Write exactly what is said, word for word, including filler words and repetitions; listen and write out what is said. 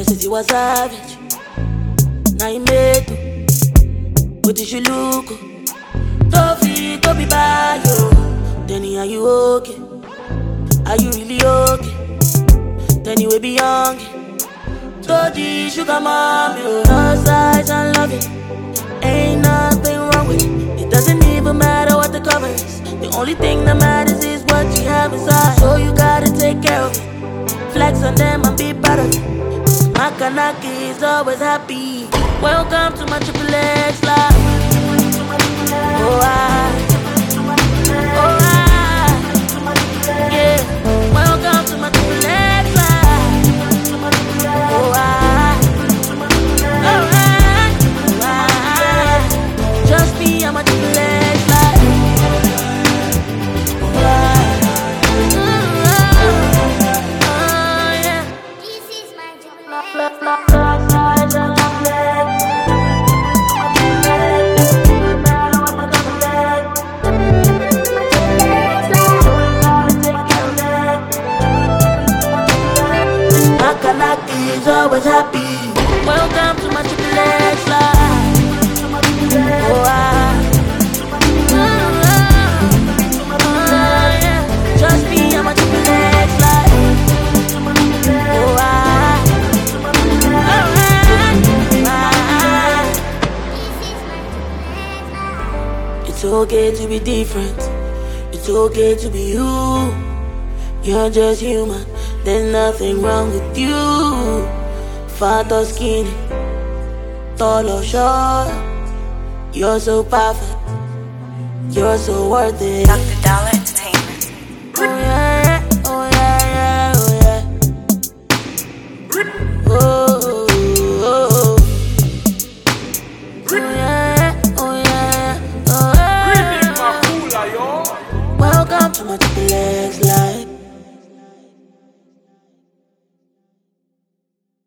said you was savage. Now you made it. What did you look? Toffee, to be by you. Then are you okay? Are you really okay? Then you will be young. Toji, sugar mommy, oh. No size and love it. Ain't nothing wrong with it. It doesn't even matter what the cover is. The only thing that matters is what you have inside. So you gotta take care of it. Flex on them and be proud of it. Makanaki is always happy. Welcome to my triple X life. Oh, I, oh, I, yeah. Welcome to my triple X life. Oh, I, oh, I, oh, I. Just me and my triple X life. Oh, I, oh, oh, yeah. This is my triple Love, X. love, love, love, love, love, love. Makanaki is always happy. Welcome to my triple X life. Oh, I, oh, oh, oh, yeah. Just me and my triple X life. Oh, I, oh, I, I. It's okay to be different. It's okay to be you. You're just human. There's nothing wrong with you. Fat or skinny, tall or short, you're so perfect. You're so worth it.